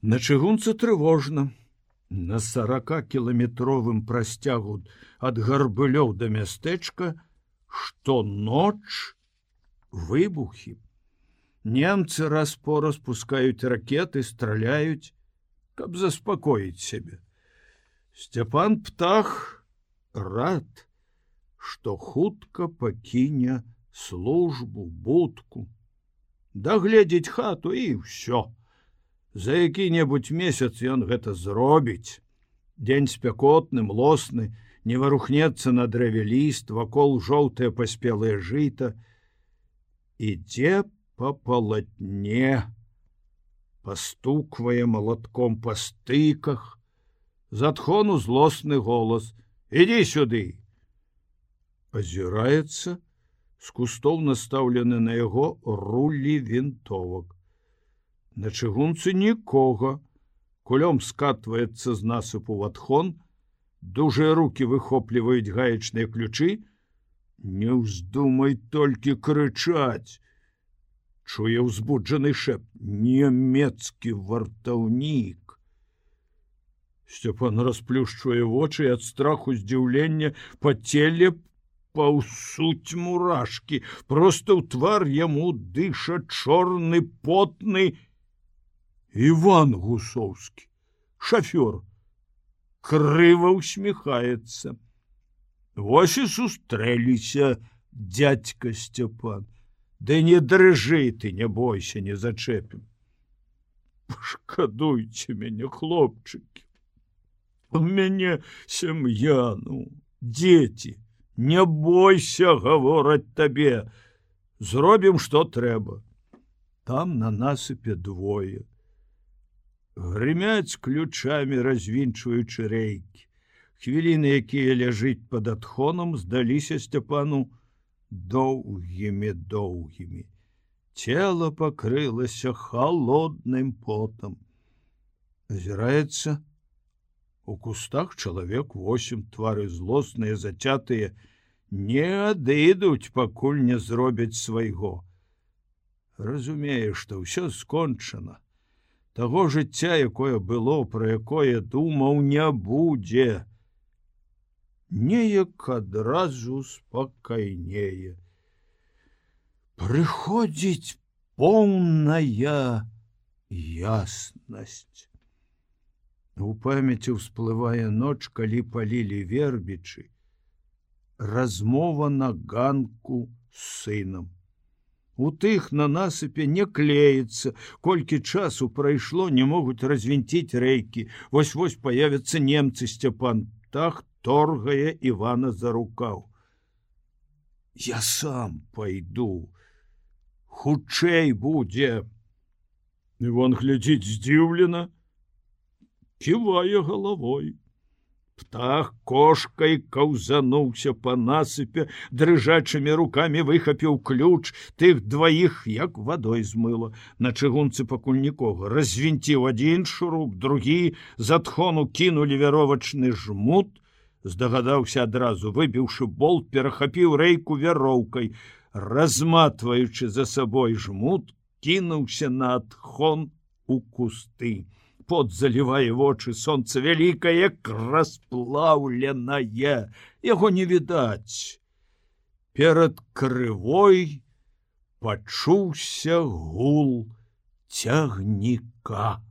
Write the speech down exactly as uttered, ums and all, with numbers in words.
На чыгунцы трывожна. На сорокакіламетровым прасцягу ад Гарбылёў да мястэчка штоноч выбухі. Немцы раз-пораз пускаюць ракеты, страляюць, каб заспакоіць сябе. Сцяпан Птах рад, што хутка пакіне службу, будку, дагледзець хату і ўсё. За які-небудзь месяц ён гэта зробіць. Дзень спякотны, млосны, не варухнецца на дрэве ліст, вакол жоўтае паспелае жыта. Ідзе па палатне, пастуквае малатком па стыках. З адхону злосны голас: «Ідзі сюды!» Азіраецца, з кустоў настаўлены на яго рулі вінтовак. На чыгунцы нікога. Кулём скатваецца з насыпу в адхон, дужыя рукі выхопліваюць гаечныя ключы. Не ўздумай толькі крычаць. Чуе ўзбуджаны шэпт: «Нямецкі вартаўнік!» Сцяпан расплюшчвае вочы, і ад страху здзіўлення па целе паўсуць мурашкі. Проста ў твар яму дыша чорны, потны Іван Гусоўскі, шафёр, крыва усміхаецца. Вось і сустрэліся, дзядзька Сцяпан. Ды не дрыжы ты, не бойся, не зачэпім. Пашкадуйце мяне, хлопчыкі. У мяне сям'я, ну, дзеці. Не бойся, гавораць табе. Зробім, што трэба. Там на насыпе двое. Грымяць ключамі, развінчваючы рэйкі. Хвіліны, якія ляжыць пад адхонам, здаліся Сцяпану доўгімі-доўгімі. Цела пакрылася халодным потам. Азіраецца. У кустах чалавек восем, твары злосныя, зацятыя, не адыдуць, пакуль не зробяць свайго. Разумее, што ўсё скончана. Таго жыцця, якое было, пра якое думаў, не будзе. Неяк адразу спакайнее. Прыходзіць поўная яснасць. У памяці ўсплывае ноч, калі палілі вербічы. Размова на ганку з сынам. У тых на насыпе не клеіцца. Колькі часу прайшло, не могуць развінціць рэйкі. Вось-вось появяцца немцы. Сцяпан Птах торгае Івана за рукаў. Я сам пайду. Хутчэй будзе. Іван глядзіць здзіўлена, ківае галавой. Птах кошкай каўзануўся па насыпе, дрыжачымі рукамі выхапіў ключ, тых дваіх як вадой змыла. На чыгунцы пакуль нікога. Развінціў адзін шуруп, другі, з адхону кінулі вяровачны жмут, здагадаўся адразу, выбіўшы болт, перахапіў рэйку вяроўкай, разматваючы за сабой жмут, кінуўся на адхон у кусты. Пот залівае вочы, сонца вялікае, як расплаўленае. Яго не відаць. Перад крывой пачуўся гул цягніка.